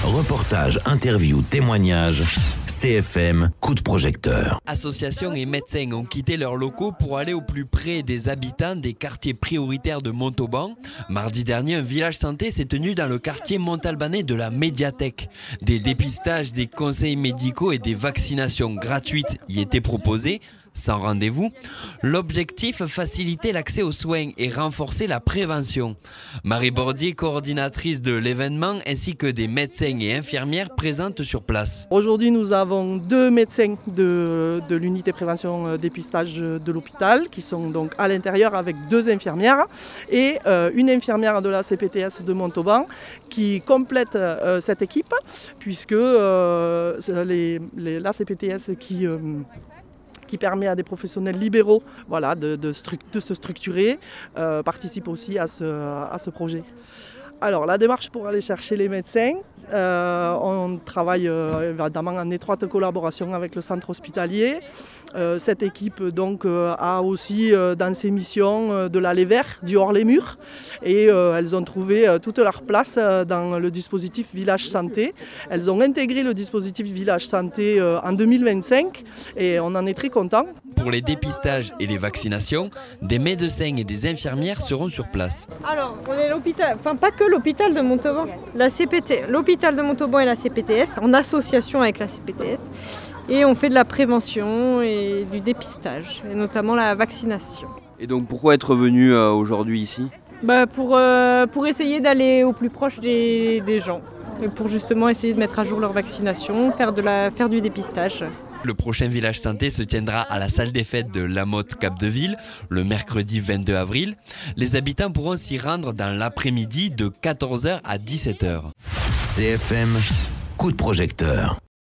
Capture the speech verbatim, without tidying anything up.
Reportages, interviews, témoignages. C F M, coup de projecteur. Associations et médecins ont quitté leurs locaux pour aller au plus près des habitants des quartiers prioritaires de Montauban. Mardi dernier, un village santé s'est tenu dans le quartier montalbanais de la Médiathèque. Des dépistages, des conseils médicaux et des vaccinations gratuites y étaient proposés, sans rendez-vous. L'objectif, faciliter l'accès aux soins et renforcer la prévention. Marie Bordier, coordinatrice de l'événement, ainsi que des médecins et infirmières présentes sur place. Aujourd'hui, nous avons deux médecins de, de l'unité prévention dépistage de l'hôpital qui sont donc à l'intérieur avec deux infirmières et euh, une infirmière de la C P T S de Montauban qui complète euh, cette équipe puisque euh, les, les, la C P T S qui... Euh, qui permet à des professionnels libéraux voilà, de, de, de se structurer, euh, participe aussi à ce, à ce projet. Alors la démarche pour aller chercher les médecins, euh, on travaille euh, évidemment en étroite collaboration avec le centre hospitalier. Euh, cette équipe donc euh, a aussi euh, dans ses missions euh, de l'aller vers, du hors les murs, et euh, elles ont trouvé euh, toute leur place euh, dans le dispositif Village Santé. Elles ont intégré le dispositif Village Santé euh, en deux mille vingt-cinq et on en est très content. Pour les dépistages et les vaccinations, des médecins et des infirmières seront sur place. Alors, on est l'hôpital, enfin pas que l'hôpital de Montauban, la C P T, l'hôpital de Montauban et la C P T S, en association avec la C P T S, et on fait de la prévention et du dépistage, et notamment la vaccination. Et donc pourquoi être venu euh, aujourd'hui ici ? Bah pour, euh, pour essayer d'aller au plus proche des, des gens, et pour justement essayer de mettre à jour leur vaccination, faire, de la, faire du dépistage. Le prochain village santé se tiendra à la salle des fêtes de La Motte-Cap-de-Ville le mercredi vingt-deux avril. Les habitants pourront s'y rendre dans l'après-midi de quatorze heures à dix-sept heures. C F M, coup de projecteur.